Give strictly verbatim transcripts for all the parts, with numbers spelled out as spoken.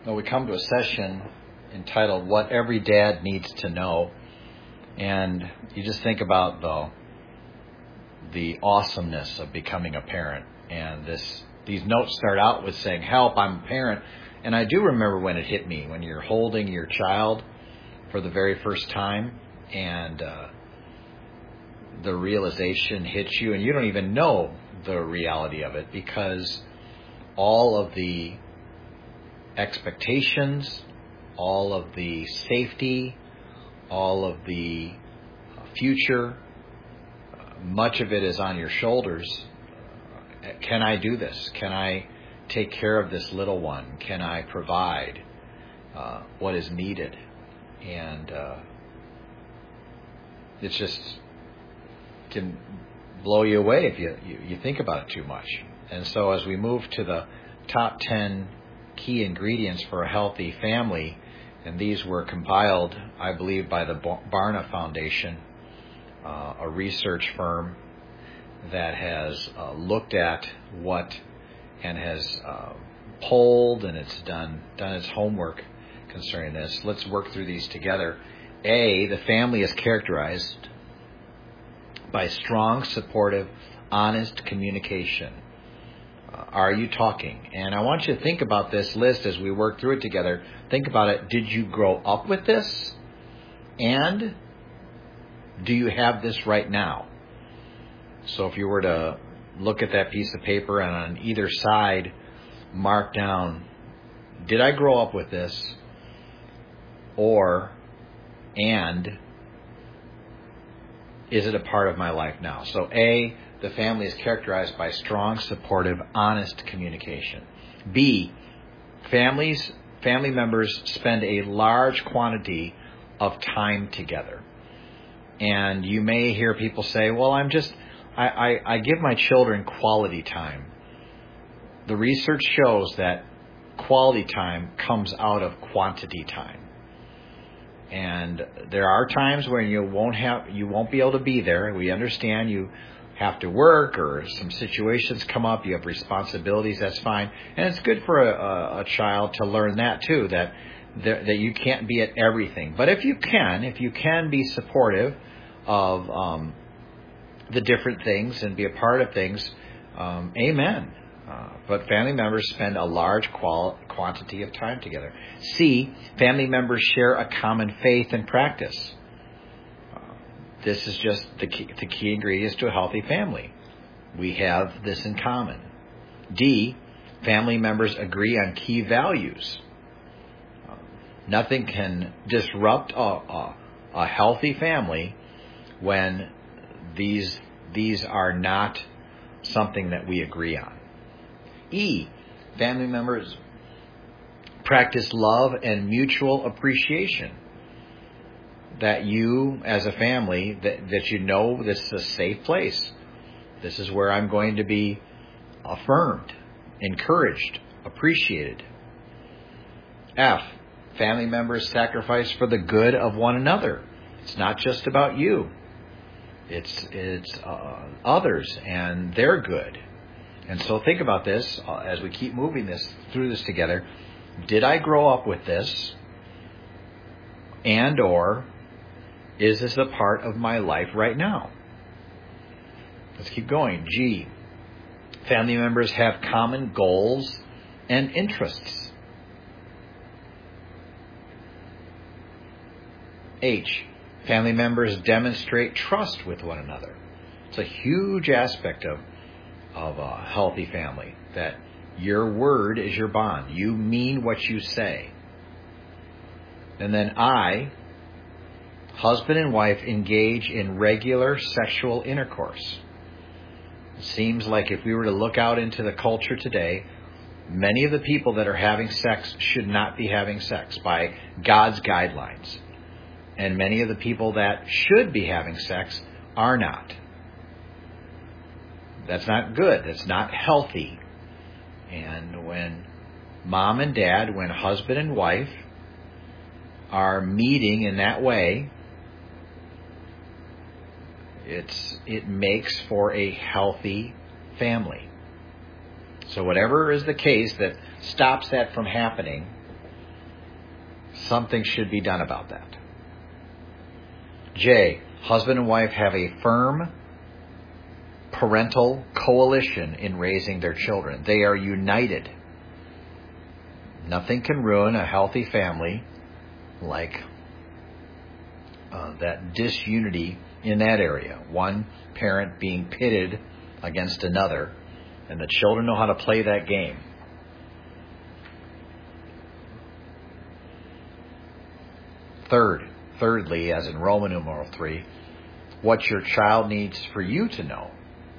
Well, we come to a session entitled What Every Dad Needs to Know. And you just think about the, the awesomeness of becoming a parent. And this these notes start out with saying, help, I'm a parent. And I do remember when it hit me, when you're holding your child for the very first time and uh, the realization hits you and you don't even know the reality of it because all of the expectations, all of the safety, all of the future, much of it is on your shoulders. Can I do this? Can I take care of this little one? Can I provide uh, what is needed? And uh, it's just can blow you away if you, you, you think about it too much. And so as we move to the top ten key ingredients for a healthy family, and these were compiled, I believe, by the Barna Foundation, uh, a research firm that has uh, looked at what and has uh, polled and it's done done its homework concerning this. Let's work through these together. A, the family is characterized by strong, supportive, honest communication. Uh, are you talking? And I want you to think about this list as we work through it together. Think about it. Did you grow up with this? And do you have this right now? So if you were to look at that piece of paper and on either side mark down, did I grow up with this? Or, and, is it a part of my life now? So A, the family is characterized by strong, supportive, honest communication. B, families, family members spend a large quantity of time together. And you may hear people say, well, I'm just, I, I, I give my children quality time. The research shows that quality time comes out of quantity time. And there are times when you won't have, you won't be able to be there. We understand you have to work or some situations come up, you have responsibilities, that's fine. And it's good for a, a, a child to learn that too, that, that you can't be at everything. But if you can, if you can be supportive of um, the different things and be a part of things, um, amen. Uh, but family members spend a large qual- quantity of time together. C, family members share a common faith and practice. Uh, this is just the key, the key ingredients to a healthy family. We have this in common. D, family members agree on key values. Uh, nothing can disrupt a, a, a healthy family when these these are not something that we agree on. E, family members practice love and mutual appreciation. That you, as a family, that, that you know this is a safe place. This is where I'm going to be affirmed, encouraged, appreciated. F, family members sacrifice for the good of one another. It's not just about you. It's it's uh, others and their good. And so think about this uh, as we keep moving this through this together. Did I grow up with this? And or is this a part of my life right now? Let's keep going. G, family members have common goals and interests. H, family members demonstrate trust with one another. It's a huge aspect of, of a healthy family, that your word is your bond. You mean what you say. And then I, husband and wife engage in regular sexual intercourse. It seems like if we were to look out into the culture today, many of the people that are having sex should not be having sex by God's guidelines. And many of the people that should be having sex are not. That's not good. That's not healthy. And when mom and dad, when husband and wife are meeting in that way, it's it makes for a healthy family. So whatever is the case that stops that from happening, something should be done about that. J, husband and wife have a firm parental coalition in raising their children. They are united. Nothing can ruin a healthy family like uh, that disunity in that area. One parent being pitted against another, and the children know how to play that game. Third, thirdly, as in Roman numeral three, what your child needs for you to know.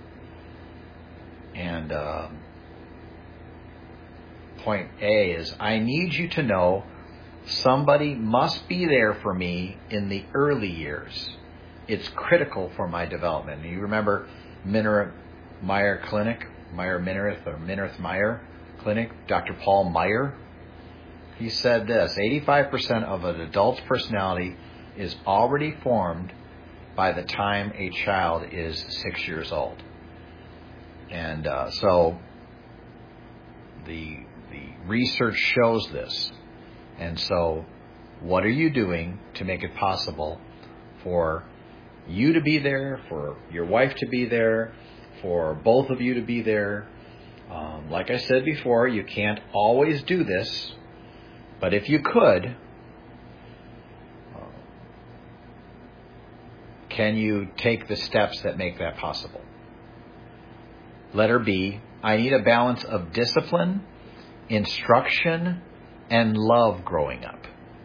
And uh, point A is, I need you to know somebody must be there for me in the early years. It's critical for my development. You remember Minirth Meyer Clinic, Meyer Minirth or Minirth Meyer Clinic, Doctor Paul Meyer? He said this, eighty-five percent of an adult's personality is already formed by the time a child is six years old. And uh, so the the research shows this. And so what are you doing to make it possible for you to be there, for your wife to be there, for both of you to be there? Um, like I said before, you can't always do this, but if you could, uh, can you take the steps that make that possible? Letter B, I need a balance of discipline, instruction, and love growing up.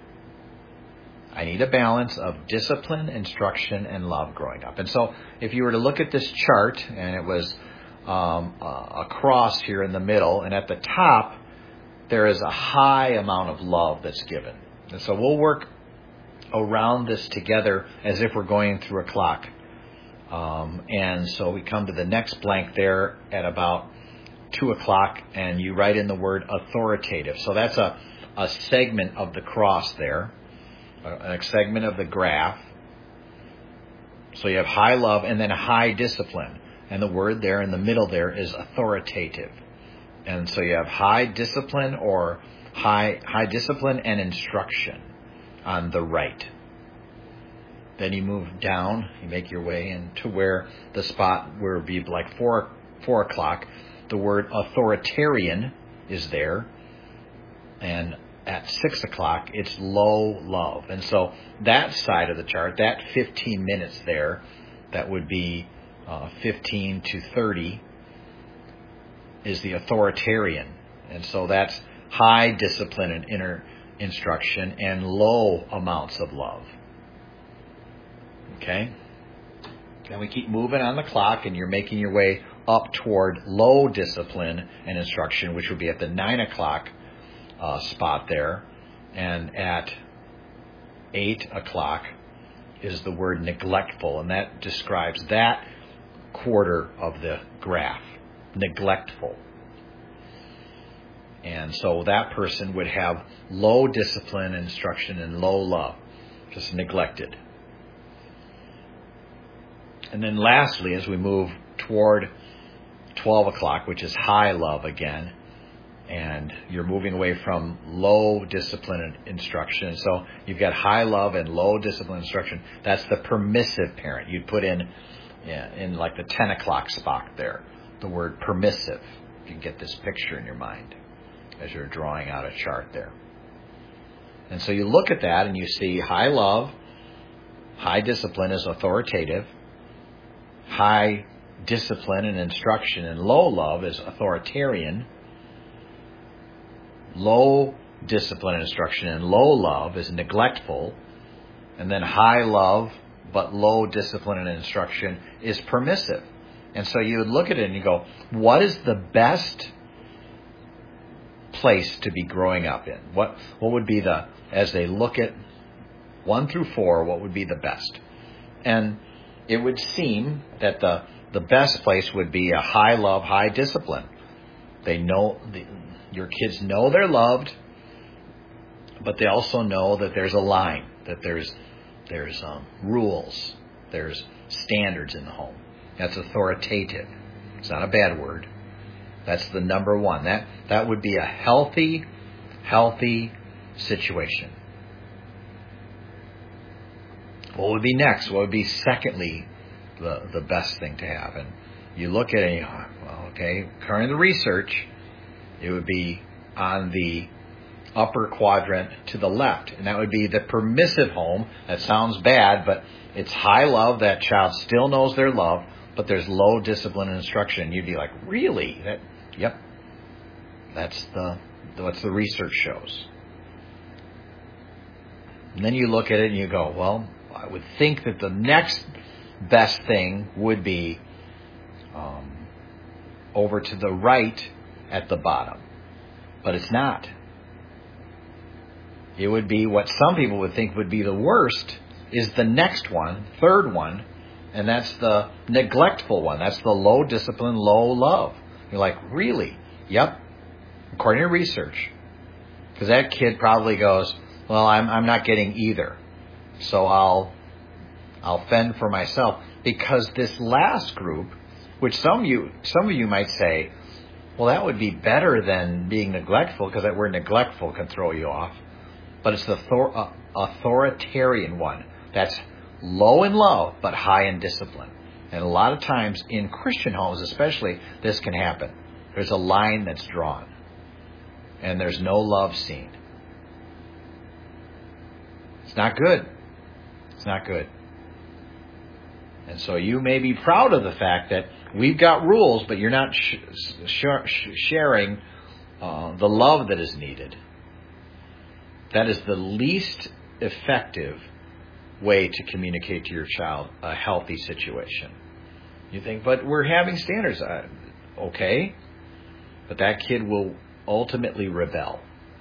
I need a balance of discipline, instruction, and love growing up. And so if you were to look at this chart, and it was um, a cross here in the middle, and at the top, there is a high amount of love that's given. And so we'll work around this together as if we're going through a clock. Um, and so we come to the next blank there at about two o'clock, and you write in the word authoritative. So that's a, a segment of the cross there, a, a segment of the graph. So you have high love and then high discipline. And the word there in the middle there is authoritative. And so you have high discipline or high high discipline and instruction on the right. Then you move down, you make your way into where the spot where it would be like four four o'clock. The word authoritarian is there. And at six o'clock, it's low love. And so that side of the chart, that fifteen minutes there, that would be uh, fifteen to thirty, is the authoritarian. And so that's high discipline and inner instruction and low amounts of love. Okay? And we keep moving on the clock, and you're making your way up toward low discipline and instruction, which would be at the nine o'clock uh, spot there. And at eight o'clock is the word neglectful, and that describes that quarter of the graph, neglectful. And so that person would have low discipline, instruction, and low love, just neglected. And then lastly, as we move toward twelve o'clock, which is high love again, and you're moving away from low discipline and instruction. So you've got high love and low discipline instruction. That's the permissive parent. You'd put in, yeah, in like the ten o'clock spot there, the word permissive. You can get this picture in your mind as you're drawing out a chart there. And so you look at that and you see high love, high discipline is authoritative, high discipline and instruction and low love is authoritarian, low discipline and instruction and low love is neglectful, and then high love but low discipline and instruction is permissive. And so you would look at it and you go, what is the best place to be growing up in? What what would be the, as they look at one through four, what would be the best? And it would seem that the the best place would be a high love, high discipline. They know, the, your kids know they're loved, but they also know that there's a line, that there's there's um, rules, there's standards in the home. That's authoritative. It's not a bad word. That's the number one. That that would be a healthy, healthy situation. What would be next? What would be secondly the, the best thing to have? And you look at it and you go, well, okay, according to the research, it would be on the upper quadrant to the left. And that would be the permissive home. That sounds bad, but it's high love. That child still knows they're loved, but there's low discipline and instruction. You'd be like, really? That, yep. That's the what the research shows. And then you look at it and you go, well, I would think that the next best thing would be um, over to the right at the bottom. But it's not. It would be what some people would think would be the worst is the next one, third one, and that's the neglectful one. That's the low discipline, low love. You're like, really? Yep. According to research. Because that kid probably goes, well, I'm I'm not getting either. So I'll I'll fend for myself. Because this last group, which some you some of you might say, well, that would be better than being neglectful, because that word neglectful can throw you off. But it's the author- uh, authoritarian one. That's low in love, but high in discipline. And a lot of times in Christian homes especially, this can happen. There's a line that's drawn. And there's no love seen. It's not good. It's not good. And so you may be proud of the fact that we've got rules, but you're not sh- sh- sharing uh, the love that is needed. That is the least effective way to communicate to your child a healthy situation. You think, but we're having standards. Uh, okay. But that kid will ultimately rebel.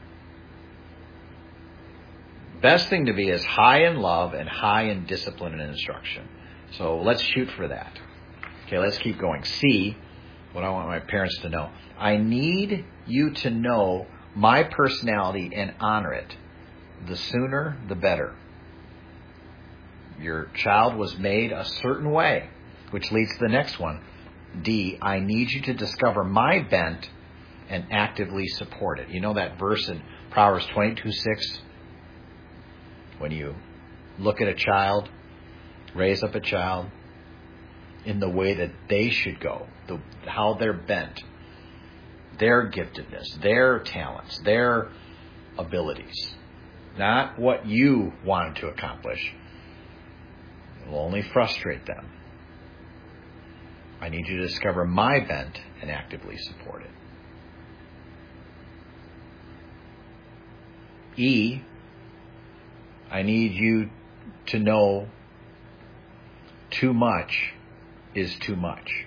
Best thing to be is high in love and high in discipline and instruction. So let's shoot for that. Okay, let's keep going. C, what I want my parents to know. I need you to know my personality and honor it. The sooner, the better. Your child was made a certain way, which leads to the next one. D, I need you to discover my bent and actively support it. You know that verse in Proverbs twenty-two six? When you look at a child, raise up a child in the way that they should go, the, how they're bent, their giftedness, their talents, their abilities. Not what you wanted to accomplish. It will only frustrate them. I need you to discover my bent and actively support it. E, I need you to know too much is too much.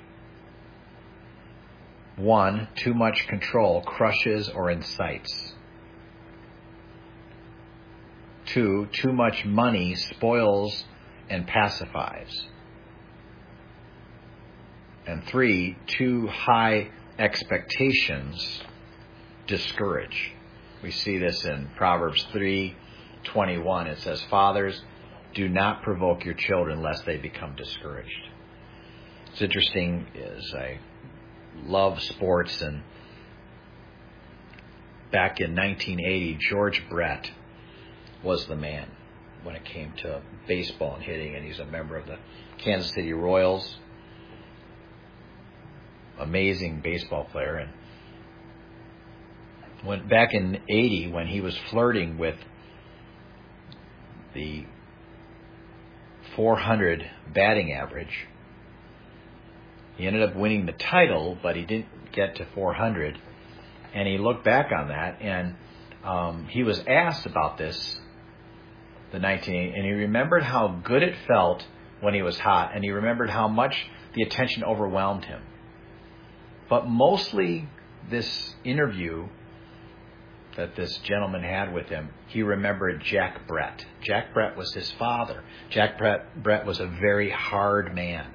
One, too much control crushes or incites. Two, too much money spoils and pacifies. And three, too high expectations discourage. We see this in Proverbs three twenty-one. It says, fathers, do not provoke your children lest they become discouraged. It's interesting is I love sports, and back in nineteen eighty, George Brett was the man when it came to baseball and hitting, and he's a member of the Kansas City Royals. Amazing baseball player. And when back in eighty, when he was flirting with the four hundred batting average, he ended up winning the title, but he didn't get to four hundred. And he looked back on that, and um, he was asked about this, the nineteen eighty, and he remembered how good it felt when he was hot, and he remembered how much the attention overwhelmed him. But mostly this interview that this gentleman had with him, he remembered Jack Brett. Jack Brett was his father. Jack Brett, Brett was a very hard man.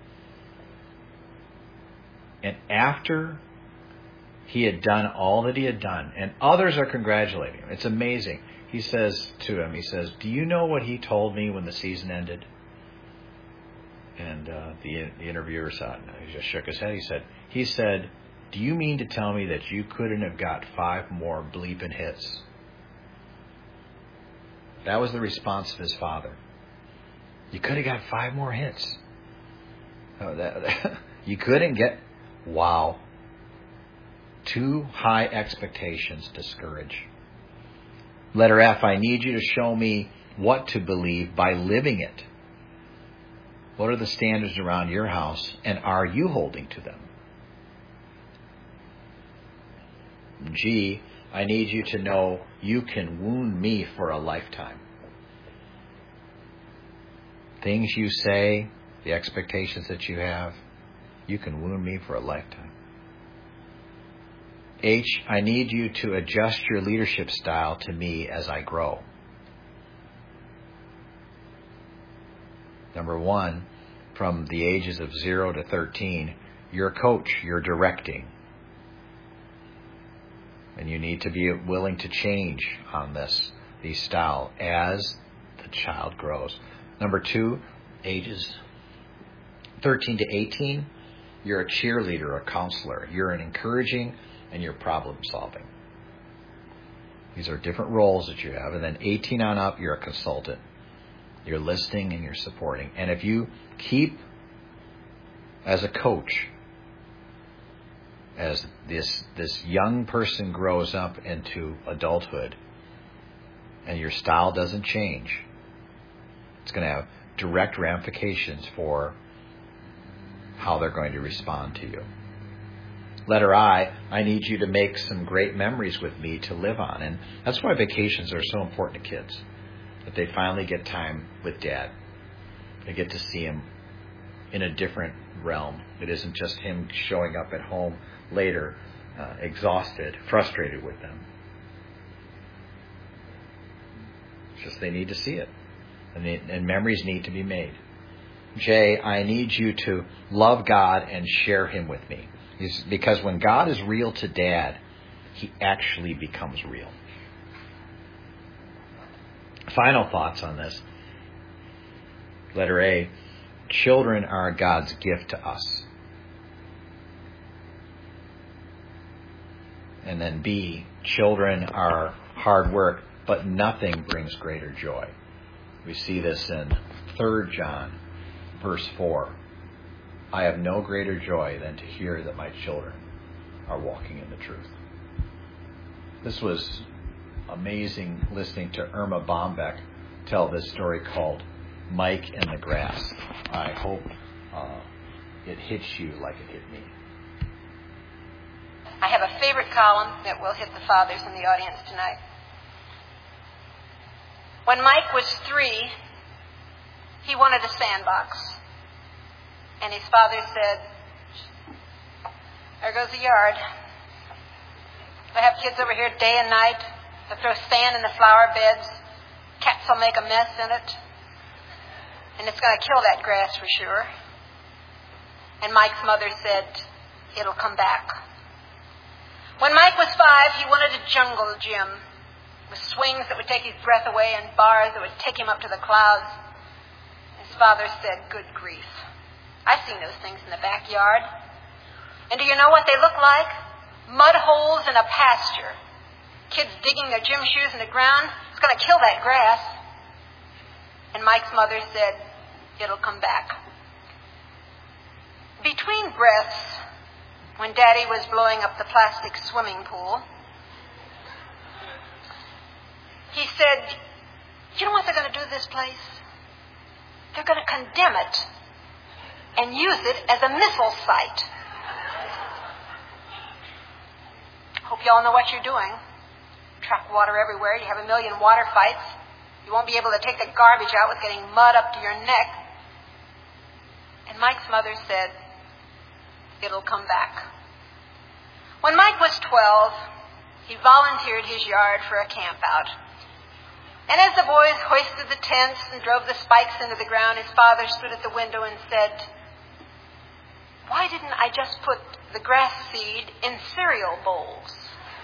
And after he had done all that he had done, and others are congratulating him, it's amazing. He says to him, he says, do you know what he told me when the season ended? And uh, the, the interviewer said, he just shook his head. He said, he said, do you mean to tell me that you couldn't have got five more bleeping hits? That was the response of his father. You could have got five more hits. Oh, that, you couldn't get, wow. Too high expectations discourage. Letter F, I need you to show me what to believe by living it. What are the standards around your house, and are you holding to them? G, I need you to know you can wound me for a lifetime. Things you say, the expectations that you have, you can wound me for a lifetime. H, I need you to adjust your leadership style to me as I grow. Number one, from the ages of zero to thirteen, you're a coach, you're directing. And you need to be willing to change on this, the style, as the child grows. Number two, ages thirteen to eighteen, you're a cheerleader, a counselor. You're an encouraging and you're problem solving. These are different roles that you have. And then eighteen on up, you're a consultant. You're listening and you're supporting. And if you keep, as a coach, as this this young person grows up into adulthood and your style doesn't change, it's going to have direct ramifications for how they're going to respond to you. Letter I, I need you to make some great memories with me to live on. And that's why vacations are so important to kids, that they finally get time with Dad. They get to see him in a different realm. It isn't just him showing up at home later, uh, exhausted, frustrated with them. It's just they need to see it. And, they, and memories need to be made. J, I need you to love God and share Him with me. He's, because when God is real to Dad, He actually becomes real. Final thoughts on this. Letter A, children are God's gift to us. And then B, children are hard work, but nothing brings greater joy. We see this in Third John, verse four. I have no greater joy than to hear that my children are walking in the truth. This was amazing listening to Irma Bombeck tell this story called Mike and the Grass. I hope uh, it hits you like it hit me. I have a favorite column that will hit the fathers in the audience tonight. When Mike was three, he wanted a sandbox. And his father said, there goes the yard. I have kids over here day and night. They'll throw sand in the flower beds. Cats will make a mess in it. And it's going to kill that grass for sure. And Mike's mother said, it'll come back. When Mike was five, he wanted a jungle gym with swings that would take his breath away and bars that would take him up to the clouds. His father said, good grief. I've seen those things in the backyard. And do you know what they look like? Mud holes in a pasture. Kids digging their gym shoes in the ground. It's going to kill that grass. And Mike's mother said, it'll come back. Between breaths, when Daddy was blowing up the plastic swimming pool, he said, you know what they're going to do to this place? They're going to condemn it and use it as a missile site. Hope you all know what you're doing. Truck water everywhere. You have a million water fights. You won't be able to take the garbage out with getting mud up to your neck. And Mike's mother said, it'll come back. When Mike was twelve, he volunteered his yard for a camp out. And as the boys hoisted the tents and drove the spikes into the ground, his father stood at the window and said, why didn't I just put the grass seed in cereal bowls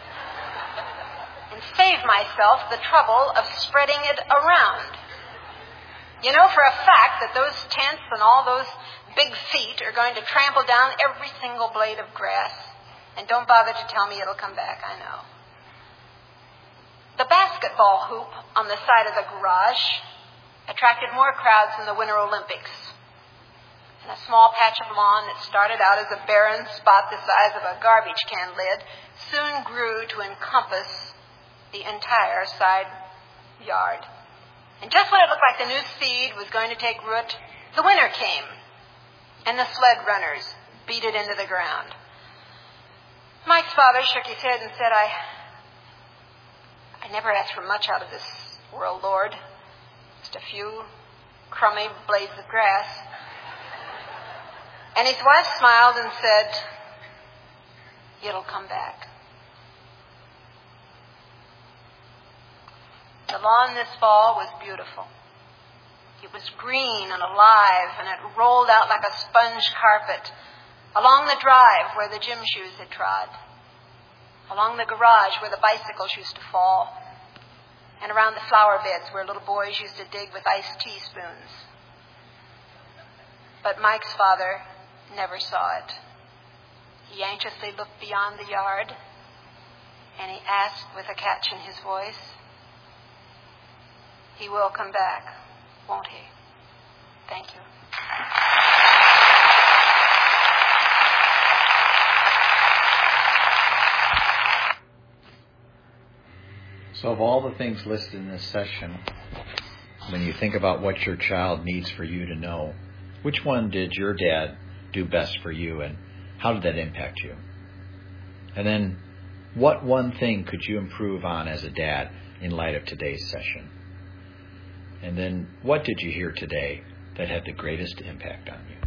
and save myself the trouble of spreading it around? You know for a fact that those tents and all those big feet are going to trample down every single blade of grass. And don't bother to tell me it'll come back, I know. The basketball hoop on the side of the garage attracted more crowds than the Winter Olympics. And a small patch of lawn that started out as a barren spot the size of a garbage can lid soon grew to encompass the entire side yard. And just when it looked like the new seed was going to take root, the winter came, and the sled runners beat it into the ground. Mike's father shook his head and said, I, I never asked for much out of this world, Lord. Just a few crummy blades of grass. And his wife smiled and said, it'll come back. The lawn this fall was beautiful. It was green and alive, and it rolled out like a sponge carpet along the drive where the gym shoes had trod, along the garage where the bicycles used to fall, and around the flower beds where little boys used to dig with iced teaspoons. But Mike's father never saw it. He anxiously looked beyond the yard, and he asked with a catch in his voice, he will come back, won't he? Thank you. So of all the things listed in this session, when you think about what your child needs for you to know, which one did your dad do best for you, and how did that impact you? And then, what one thing could you improve on as a dad in light of today's session? And then, what did you hear today that had the greatest impact on you?